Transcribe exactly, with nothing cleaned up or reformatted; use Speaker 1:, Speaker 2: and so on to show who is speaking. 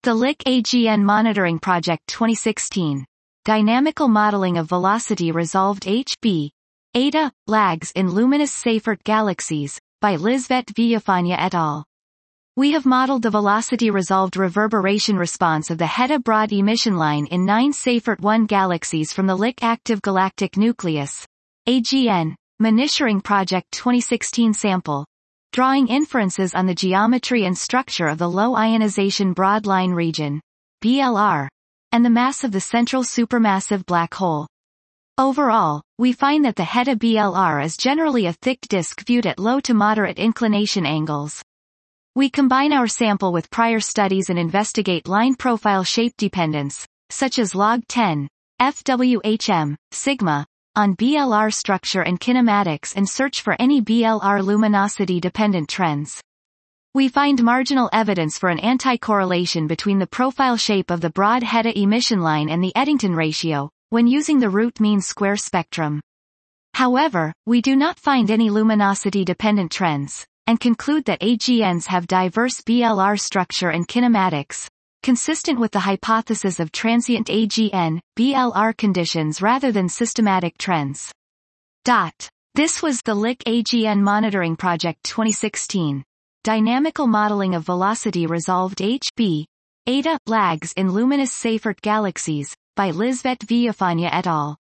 Speaker 1: The L I C A G N Monitoring Project twenty sixteen. Dynamical Modeling of Velocity Resolved H B. Eta, Lags in Luminous Seyfert Galaxies, by Lizvet Villafana et al. We have modeled the velocity-resolved reverberation response of the Heda broad emission line in nine Seyfert one galaxies from the L I C Active Galactic Nucleus, A G N, Monitoring Project twenty sixteen sample, drawing inferences on the geometry and structure of the low ionization broad line region, B L R, and the mass of the central supermassive black hole. Overall, we find that the Heda B L R is generally a thick disk viewed at low to moderate inclination angles. We combine our sample with prior studies and investigate line profile shape dependence, such as log ten, F W H M, sigma, on B L R structure and kinematics and search for any B L R luminosity-dependent trends. We find marginal evidence for an anti-correlation between the profile shape of the broad Heda emission line and the Eddington ratio, when using the root mean square spectrum. However, we do not find any luminosity-dependent trends, and conclude that A G Ns have diverse B L R structure and kinematics, consistent with the hypothesis of transient A G N, B L R conditions rather than systematic trends. Dot. This was the L I C A G N Monitoring Project twenty sixteen. Dynamical Modeling of Velocity Resolved H B. Eta, Lags in Luminous Seyfert Galaxies, by Lizvet Villafana et al.